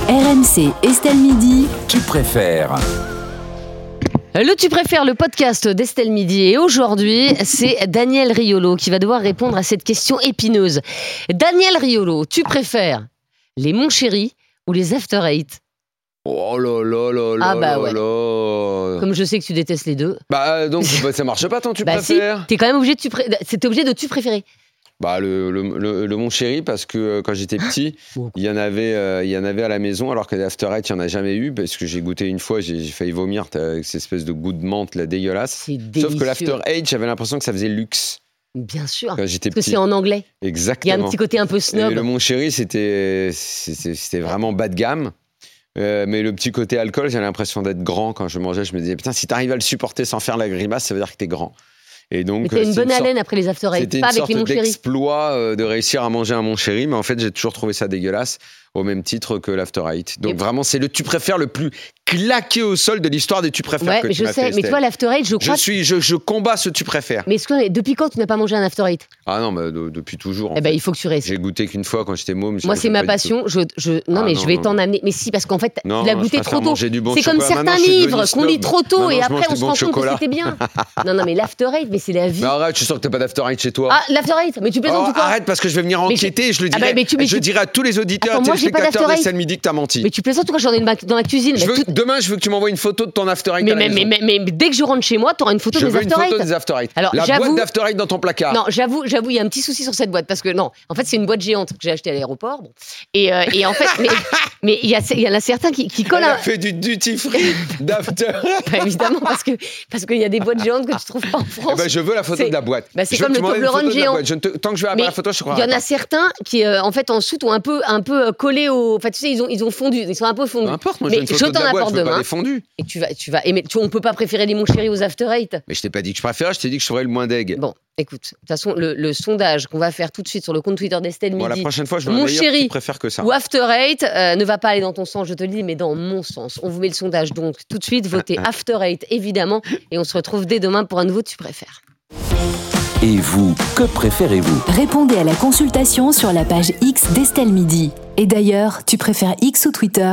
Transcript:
RMC Estelle Midi. Tu préfères. Le Tu préfères, le podcast d'Estelle Midi. Et aujourd'hui, c'est Daniel Riolo qui va devoir répondre à cette question épineuse. Daniel Riolo, tu préfères les Mon Chéri ou les After Eight? Oh là là là là. Ah bah ouais. là. Comme je sais que tu détestes les deux. Bah donc ça marche pas tant tu préfères. Si, t'es quand même obligé t'es obligé de tu préférer. Bah le Mon Chéri, parce que quand j'étais petit, il y en avait à la maison, alors que les After Eight, il n'y en a jamais eu, parce que j'ai goûté une fois, j'ai failli vomir avec cette espèce de goût de menthe là, dégueulasse. C'est délicieux. Sauf que l'After Eight, j'avais l'impression que ça faisait luxe. Bien sûr. Quand j'étais Parce que petit. c'est en anglais. Exactement. Il y a un petit côté un peu snob. Et le Mon Chéri, c'était vraiment bas de gamme. Mais le petit côté alcool, j'avais l'impression d'être grand quand je mangeais. Je me disais, putain, si t'arrives à le supporter sans faire la grimace, ça veut dire que t'es grand. Et donc, mais t'as une bonne haleine après les After Eight, pas avec les Mon Chéri. C'était une sorte d'exploit de réussir à manger un Mon Chéri, mais en fait, j'ai toujours trouvé ça dégueulasse, au même titre que l'After Eight. Donc vraiment, c'est le tu préfères le plus claqué au sol de l'histoire des tu préfères que mais tu je sais, mais toi, l'After Eight, je crois... Je combats ce tu préfères. Mais depuis quand tu n'as pas mangé un After Eight? Ah non, mais depuis toujours. Il faut que tu restes. J'ai goûté qu'une fois quand j'étais môme. Moi, c'est ma passion. Je vais t'en amener. Mais si, parce qu'en fait, tu l'as goûté trop tôt. C'est comme certains livres qu'on lit trop tôt et après on se rend compte que c'était bien. Non, mais l'After Eight, mais c'est la vie. Mais arrête, je sens que t'as pas d'After Eight chez toi. Ah, l'After Eight, mais tu plaisantes ou quoi? Arrête, parce que je vais venir enquêter et je le dirai. Je dirai à tous les auditeurs et téléspectateurs d'Estelle Midi que t'as menti. Mais tu plaisantes ou quoi? J'en ai dans la cuisine. Demain, je veux que tu m'envoies une photo de ton After Eight. Mais dès que je rentre chez moi, t'auras une photo des After Eight. Je veux une photo des After Eight. Alors, la boîte d'After Eight dans ton placard. Non, j'avoue, il y a un petit souci sur cette boîte parce que non, en fait, c'est une boîte géante que j'ai achetée à l'aéroport. Bon. Et en fait, mais il y en a certains qui collent. Elle a fait du duty free d'After. Évidemment, parce qu'il y a des boîtes géantes que tu trouves pas en France. Je veux la photo de la boîte. C'est comme le Toblerone géant. Tant que je vais avoir la photo, je crois. Il y en a certains qui, en fait, en soute ont un peu collé au. Enfin, tu sais, ils ont fondu. Ils sont un peu fondus. Peu importe, moi, j'ai une photo de la boîte, je veux pas les fondus. Et tu vas aimer. On peut pas préférer les Mon Chéri aux After Eight. Mais je t'ai pas dit que je préférais, je t'ai dit que je ferais le moins deg. Bon, écoute, de toute façon, le sondage qu'on va faire tout de suite sur le compte Twitter d'Estelle Midi. La prochaine fois, je vais Mon Chéri tu préfères que ça. Ou After Eight ne va pas aller dans ton sens, je te le dis, mais dans mon sens. On vous met le sondage donc tout de suite. Votez After Eight, évidemment. Et on se retrouve dès demain pour un nouveau Tu préfères. Et vous, que préférez-vous? Répondez à la consultation sur la page X d'Estelle Midi. Et d'ailleurs, tu préfères X ou Twitter ?